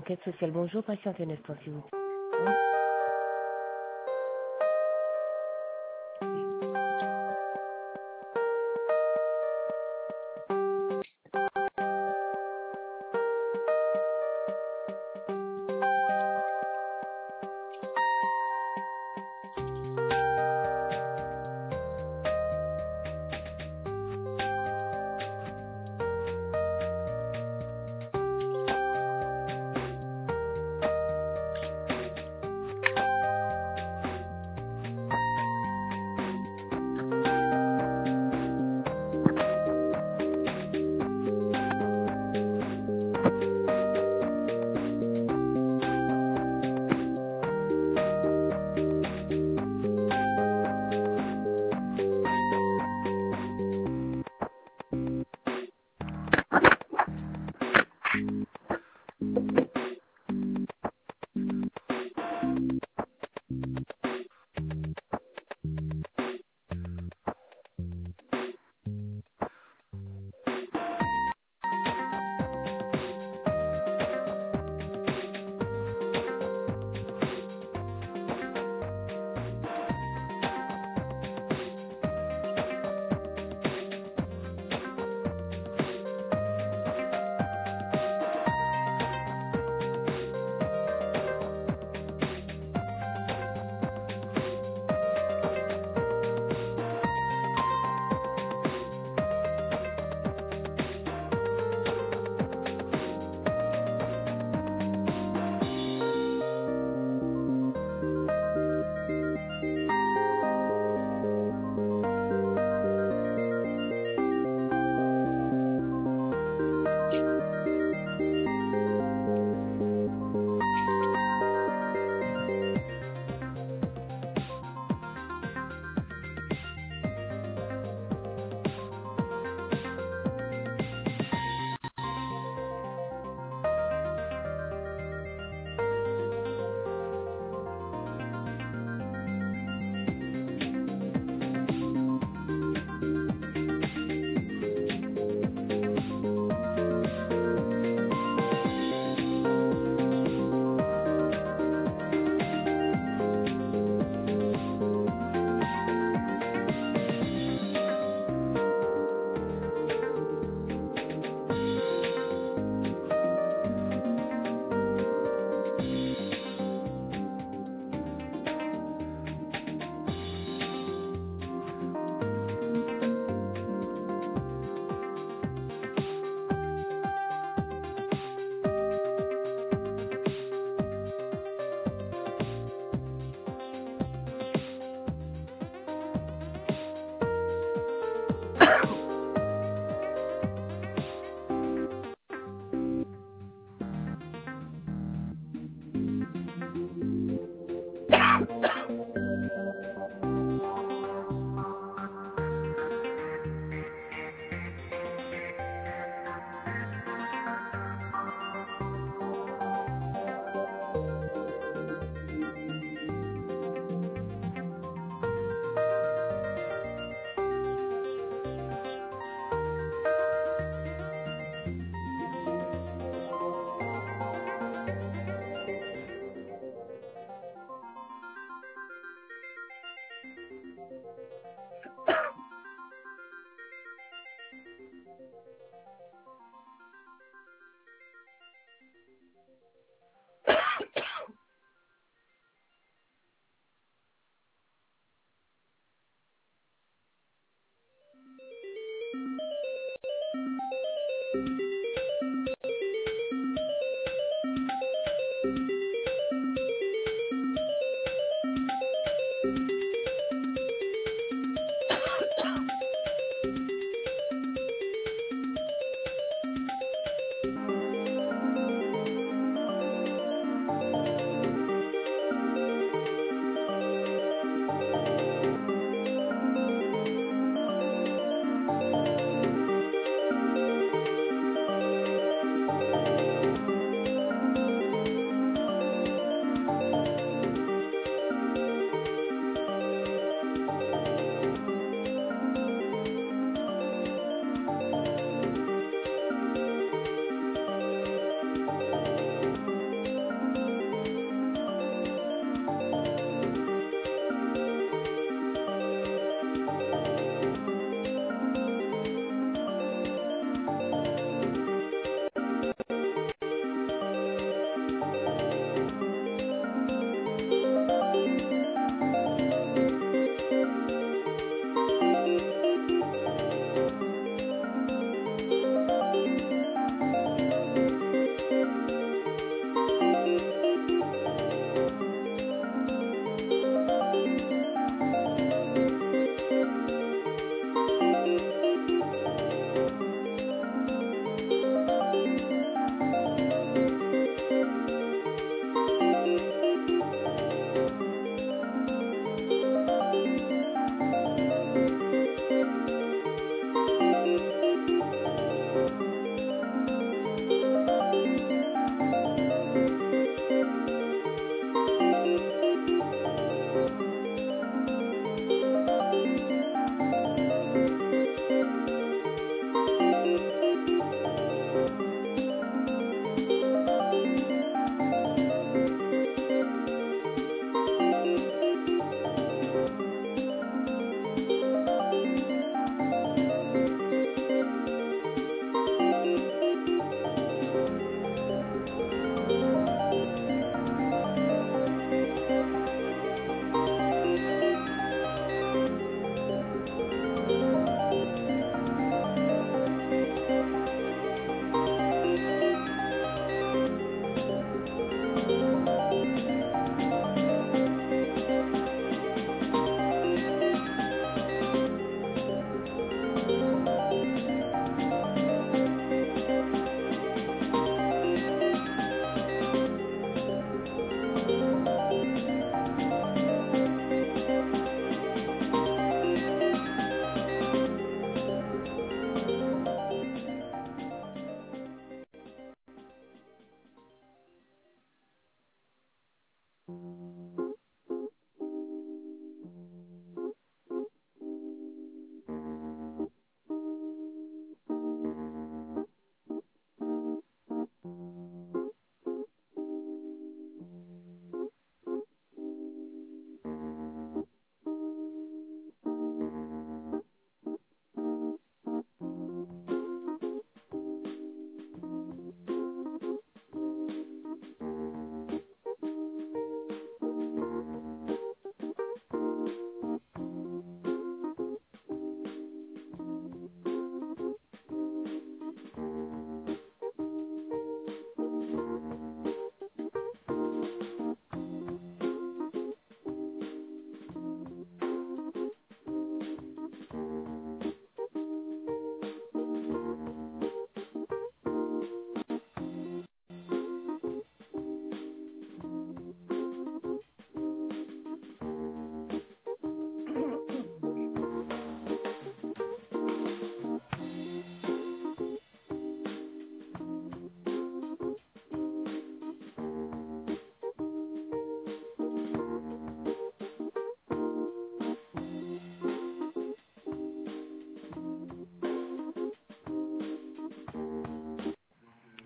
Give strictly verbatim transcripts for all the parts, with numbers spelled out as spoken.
enquête sociale. Bonjour, patientez un instant, s'il vous plaît.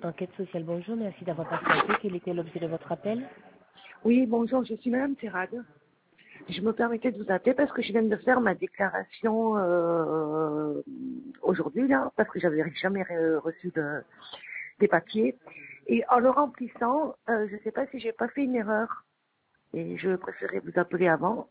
Enquête sociale, bonjour, merci d'avoir patienté. Quel était l'objet de votre appel? Oui, bonjour, je suis Madame Terrade. Je me permettais de vous appeler parce que je viens de faire ma déclaration euh, aujourd'hui, là, parce que j'avais jamais re- reçu de, des papiers. Et en le remplissant, euh, je ne sais pas si j'ai pas fait une erreur. Et je préférais vous appeler avant.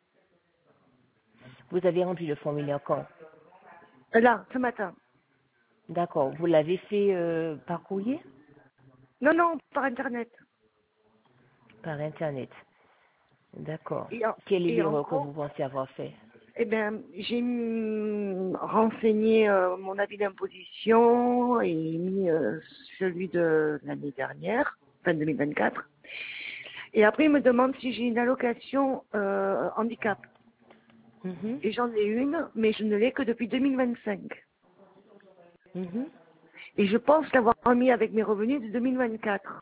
Vous avez rempli le formulaire quand? Euh, Là, ce matin. D'accord. Vous l'avez fait euh, par courrier? Non, non, par Internet. Par Internet. D'accord. Et en, Quelle est et en l'erreur que gros, vous pensez avoir fait? eh bien, j'ai mis- renseigné euh, mon avis d'imposition et mis euh, celui de l'année dernière, fin deux mille vingt-quatre. Et après, il me demande si j'ai une allocation euh, handicap. Mhm. Et j'en ai une, mais je ne l'ai que depuis deux mille vingt-cinq. Mhm. Et je pense l'avoir mis avec mes revenus de deux mille vingt-quatre.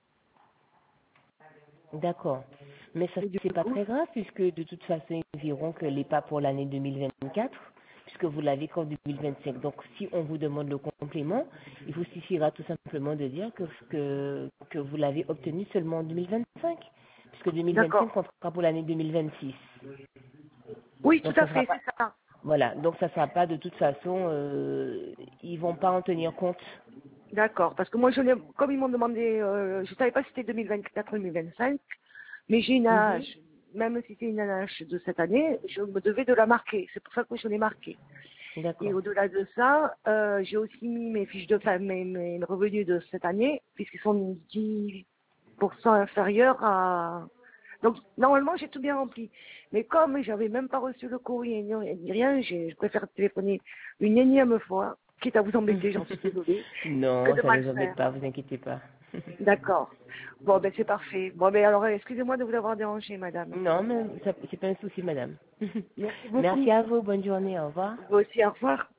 D'accord. Mais ça, Et du c'est pas coup, très grave puisque de toute façon, ils diront que n'est pas pour l'année deux mille vingt-quatre puisque vous l'avez qu'en deux mille vingt-cinq. Donc, si on vous demande le complément, il vous suffira tout simplement de dire que, que, que vous l'avez obtenu seulement en deux mille vingt-cinq puisque deux mille vingt-cinq d'accord. comptera pour l'année deux mille vingt-six. Oui, tout Donc, ça à sera fait, pas, c'est ça. voilà. Donc, ça sera pas de toute façon, euh, ils vont pas en tenir compte. D'accord. Parce que moi, je l'ai, comme ils m'ont demandé, euh, je ne savais pas si c'était deux mille vingt-quatre ou deux mille vingt-cinq, mais j'ai une Mhm. A H. Même si c'est une A H de cette année, je me devais de la marquer. C'est pour ça que je l'ai marquée. Et D'accord. au-delà de ça, euh, j'ai aussi mis mes fiches de fin, mes, mes revenus de cette année, puisqu'ils sont dix pour cent inférieurs à... Donc, normalement, j'ai tout bien rempli. Mais comme j'avais même pas reçu le courrier ni ni rien, j'ai- je préfère téléphoner une énième fois, quitte à vous embêter, j'en suis désolée, que Non, de ça ne mal vous embête faire. pas, vous inquiétez pas. D'accord. Bon, ben c'est parfait. Bon, ben alors, excusez-moi de vous avoir dérangé, madame. Non, mais ça- c'est pas un souci, madame. Merci Merci beaucoup. à vous, bonne journée, au revoir. Vous aussi, au revoir.